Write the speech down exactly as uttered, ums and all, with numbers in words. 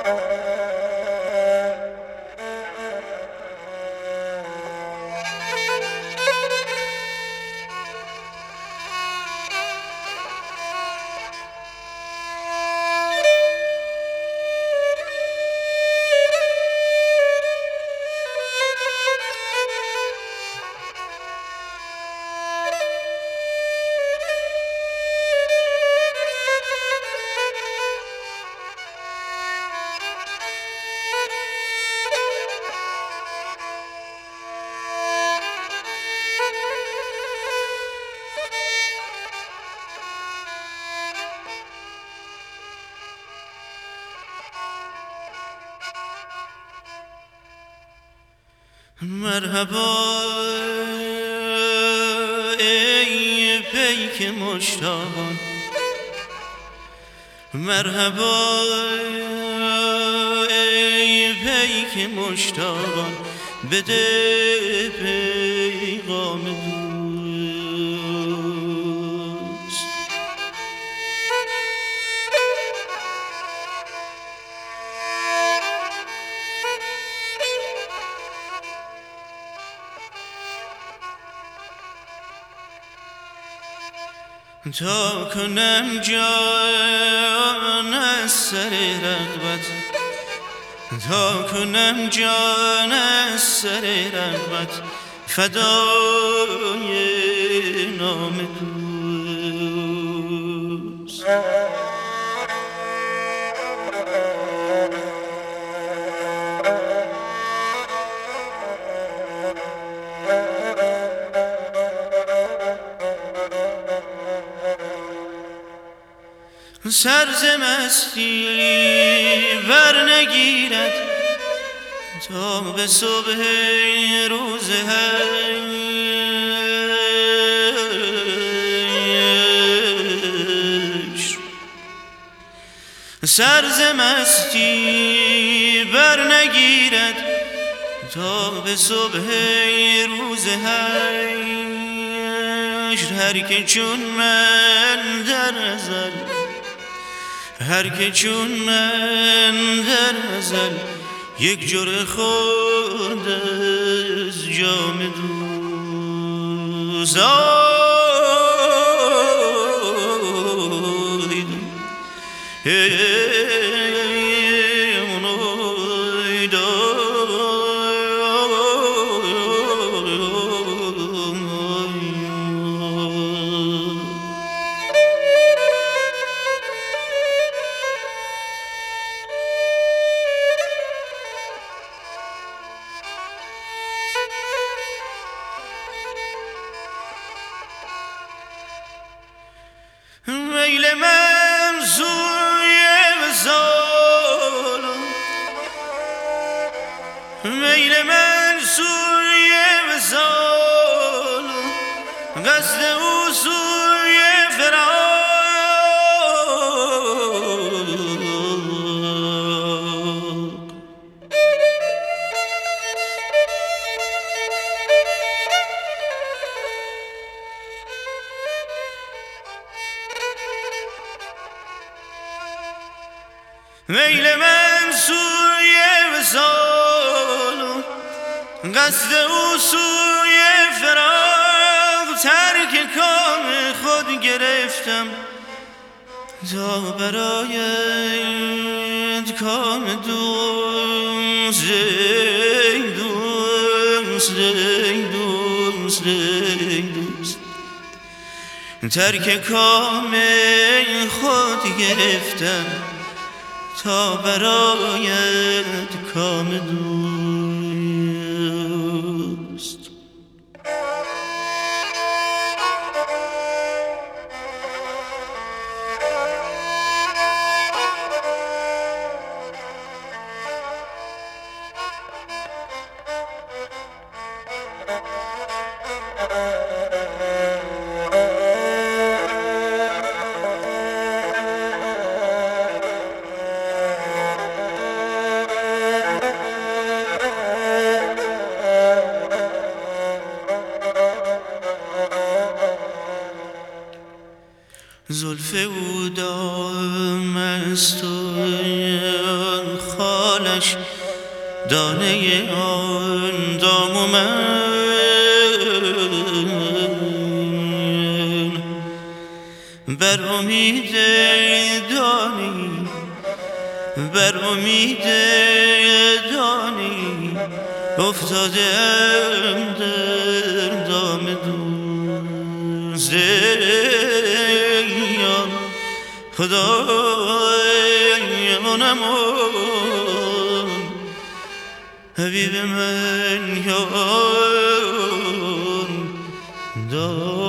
مرحبا ای پیک مشتاقان، مرحبا ای پیک مشتاقان، بده پیغام دوست. تا کنم جان از سر رغبت، تا کنم جان از سر رغبت، فدای نام دوست. سر ز مستی بر نگیرد تا به صبح روز حشر. سر ز مستی بر نگیرد تا به صبح روز حشر. هر که چون من در ازل، هر که چون من در ازل، یک جرعه خورد از جام دوست. میل من سوی وصال، میل من سوی وصال، قصد او سوی فراق. میل من سوی وصال، قصد او سوی فراق. ترک کام خود گرفتم تا برایت کام دوست. ای دوست ای دوست ای دوست، ترک کام خود گرفتم تا برایت کام دوست. زلف او دام است و آتش دانه آن دام و من بر امید دانی بر امید دانی افتادم در دام دوزیان خدای منم حبیب من یان دار